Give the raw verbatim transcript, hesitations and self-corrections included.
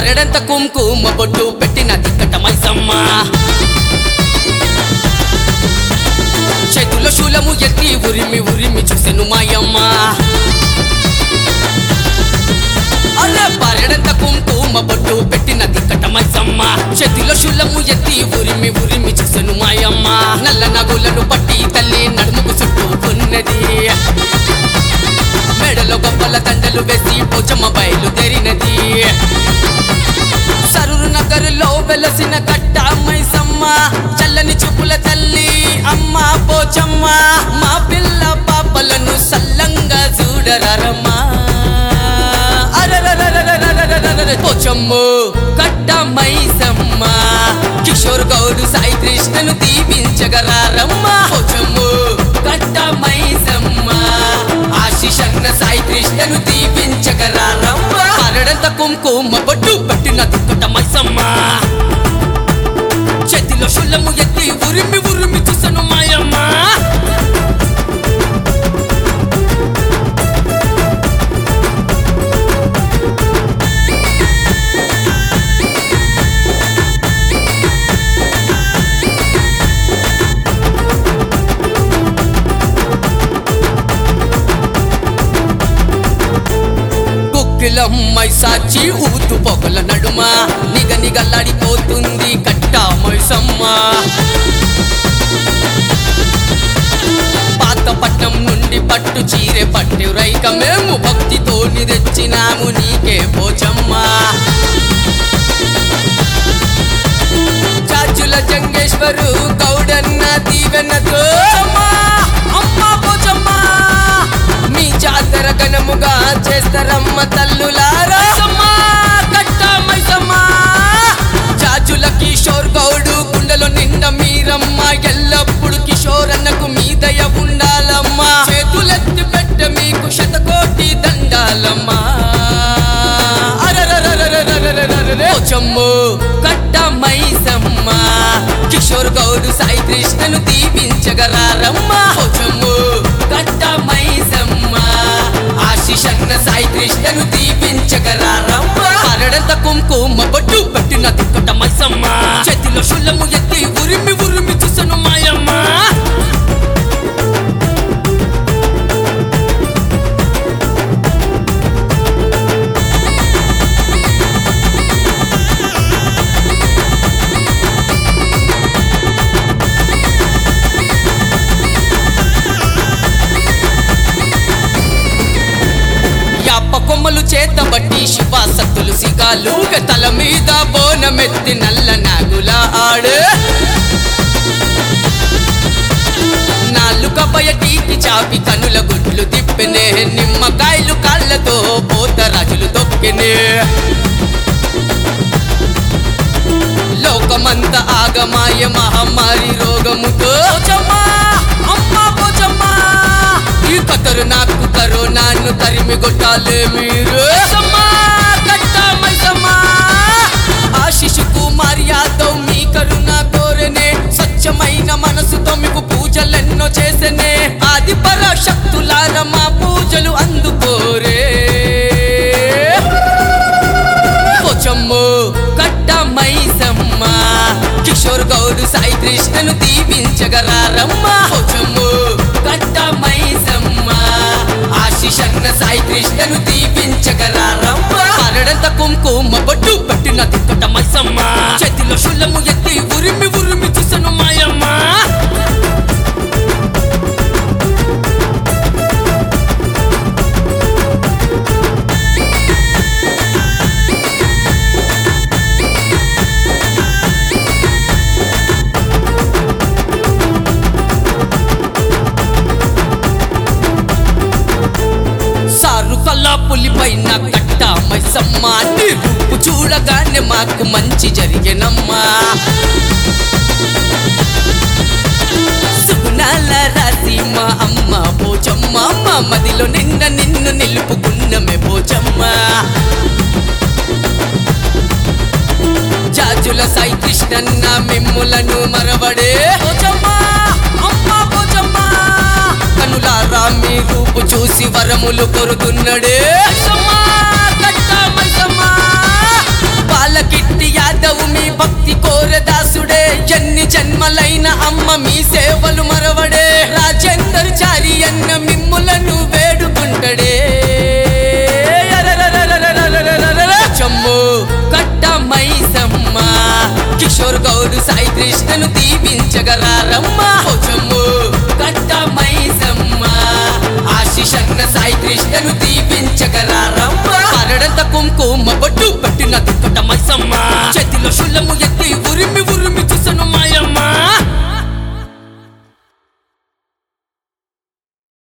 పరడంత కుంకుమ బొట్టు పెట్టిన దిక్కట మైసమ్మ చేతుల శూలము ఎత్తి ఉరిమి ఉరిమి చూసెను మాయమ్మ అరే పరడంత కుంకుమ బొట్టు పెట్టిన దిక్కట మైసమ్మ చేతిలో శూలము ఎత్తి ఉరిమి ఉరిమి చూసెను మాయమ్మ నల్ల నగులను పట్టి తల్లి నడుముకు చుట్టుకున్నది మెడలో గొప్పల దండలు వేసి పోచమ్మ బయలుదేరినది సరూరు నగరులో వెలసిన కట్ట మైసమ్మ చల్లని చూపుల తల్లి అమ్మ పోచమ్మ మా పిల్ల పాపలను సల్లంగా చూడరమ్మా పోచమ్మ కట్ట మైసమ్మ కిషోర్ గౌడు సాయి కృష్ణను దీవించగరారమ్మ పోచమ్మ కట్ట మైసమ్మ ఆశిషన్న సాయి కృష్ణను దీవించగరారమ్మ పరడంత కుంకుమ బొట్టు పట్టిన దిక్కట మైసమ్మ చేతిలో శూలము ఎత్తి ఉరిమి ఉరిమి చూసెను మాయమ్మ మైసాచి ఊతు పొగల నడుమ నిగ నిగలాడిపోతుంది కట్ట మైసమ్మ పాతపట్నం నుండి పట్టు చీరె పట్టు రైక మేము భక్తితోని తెచ్చినాము నీకే పోచమ్మ చాచుల జంగేశ్వరు గౌడన్న దీవెనతో అమ్మ పోచమ్మ మీ జాతర ఘనముగా చేస్తారమ్మ తల్లులారా కట్ట మైసమ్మ చాచుల కిషోర్ గౌడు గుండెలో నిండ మీరమ్మ ఎల్లప్పుడు కిషోర్ అన్నకు మీ దయ ఉండాలమ్మా చేతులెత్తి పెట్ట మీకు శతకోటి దండాలమ్మా పోచమ్మ కట్ట మైసమ్మ కిషోర్ గౌడు సాయి కృష్ణను దీవించగరారమ్మ పోచమ్మ కట్ట మైసమ్మ ఆశిషన్న సాయి కృష్ణను దీవించగరారమ్మ పరడంత కుంకుమ బొట్టు పెట్టిన దిక్కట మైసమ్మ చేతిలో శూలము ఎత్తి ఉరిమి ఉరిమి చూసెను మాయమ్మ కొమ్మలు చేతబట్టి శివాసత్తులు సిగాలు తల మీద బోనమెత్తి నల్ల నాగుల ఆడు నాలుక బయటికి చాపి కనుల గుడ్లు తిప్పెనే నిమ్మకాయలు కాళ్ళతో పోతరాజులు తొక్కెనే లోకమంత ఆగమాయ మహమ్మారి రోగముతో అమ్మ పోచమ్మ ఈ కతరు నాకు కరోనాను తరిమి కొట్టాలే మీరు కట్ట మైసమ్మ ఆశిషు కుమార్ యాదవ్ మీ కరుణ కోరనే స్వచ్ఛమైన మనసుతో మీకు పూజలెన్నో చేసనే ఆది పరాశక్తులార మా పూజలు అందుకోరే పోచమ్మ కట్ట మైసమ్మ కిషోర్ గౌడు సాయి కృష్ణను దీవించగరారమ్మ పోచమ్మ కట్ట మైసమ్మ ఆశిషన్న సాయి కృష్ణను దీవించగరారమ్మ పరడంత కుంకుమ బొట్టు పెట్టిన దిక్కట మైసమ్మ చేతిలో శూలము ఎత్తి ఉరిమి ఉరిమి చూసెను మాయమ్మ పులి పైన కట్ట మైసమ్మ నీ రూపు చూడగానే మాకు మంచి జరిగేనమ్మా సుగుణాల రాసి మా అమ్మ పోచమ్మ మా మదిలో నిన్న నిన్ను నిలుపుకున్నమే పోచమ్మ చాచుల సాయి కృష్ణన్న మిమ్ములను మరవడే పోచమ్మ అమ్మ పోచమ్మ కనులారా మీ రూపు చూసి వరములు కొరుతున్నడే కిట్టి యాదవ్ మీ భక్తి కోరదాసుడే ఎన్ని జన్మలైన అమ్మ మీ సేవలు మరవడే రాజేందర్ చారి అన్న మిమ్ములను వేడుకుంటడే చమ్ము కట్ట మైసమ్మ కిషోర్ గౌడ్ సాయి కృష్ణను దీవించగరారమ్మ చమ్ము కట్ట మైసమ్మ ఆశిషన్న సాయి కృష్ణను దీవించగరారమ్మ పరడంత కుంకుమ బొట్టు పెట్టిన దుక్కట మైసమ్మ చేతిలో శూలము ఎత్తి ఉరిమి